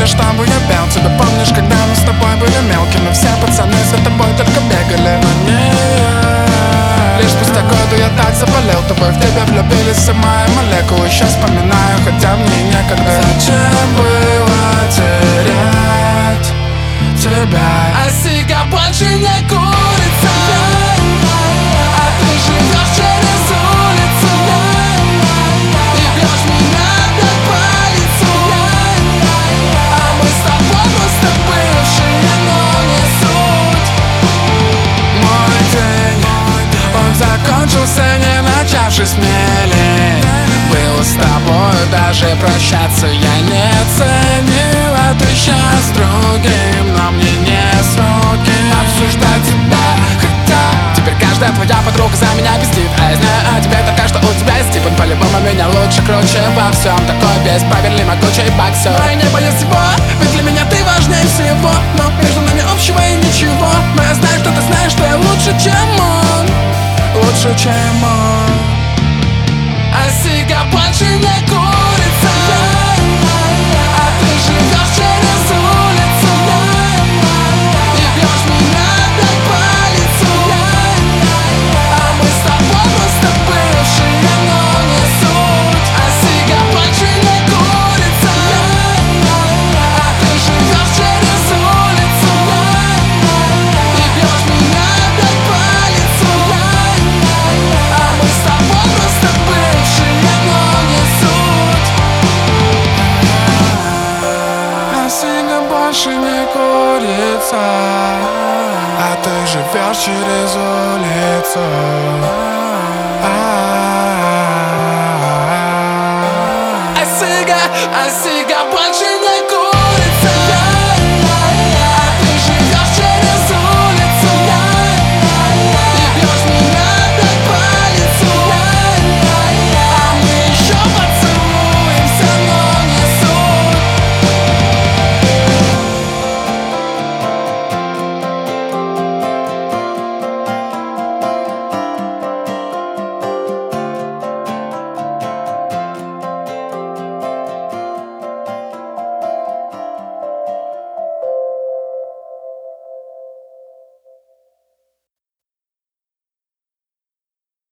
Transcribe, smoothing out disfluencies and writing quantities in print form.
говорили, чтобы я пел. Тебя помнишь, когда мы с тобой были мелкими? Все пацаны за тобой только бегали, но не я. Лишь спустя годы я так заболел тобой. В тебя влюбились все мои молекулы. Сейчас вспоминаю, хотя мне и некогда. Зачем было терять тебя? А сига больше не курица, а ты живешь через улицу и бьешь меня опять по лицу. А мы с тобой просто бывшие, но не суть. Мой день, он закончился, не начавшись смелее. Было с тобой даже прощаться я не ценил. А ты сейчас с другим, но мне не с руки обсуждать тебя. Хотя теперь каждая твоя подруга за меня пиздит, а я знаю о тебе только, что у тебя есть тип. Он по-любому меня лучше, круче во всем. Такой весь правильный, могучий боксер. Но я не боюсь его, ведь для меня ты важнее всего. Но между нами общего и ничего. Но я знаю, что ты знаешь, что я лучше, чем он. лучше, чем он. А сига больше не курица, а ты живешь через улицу и бьешь меня опять по лицу. А мы с тобой просто бывшие, но не суть. А сига больше не курица, а ты живешь через улицу и бьешь меня опять по лицу. А мы с тобой просто бывшие, но не суть. А сига больше не курица, а ты живешь через улицу. А сига больше не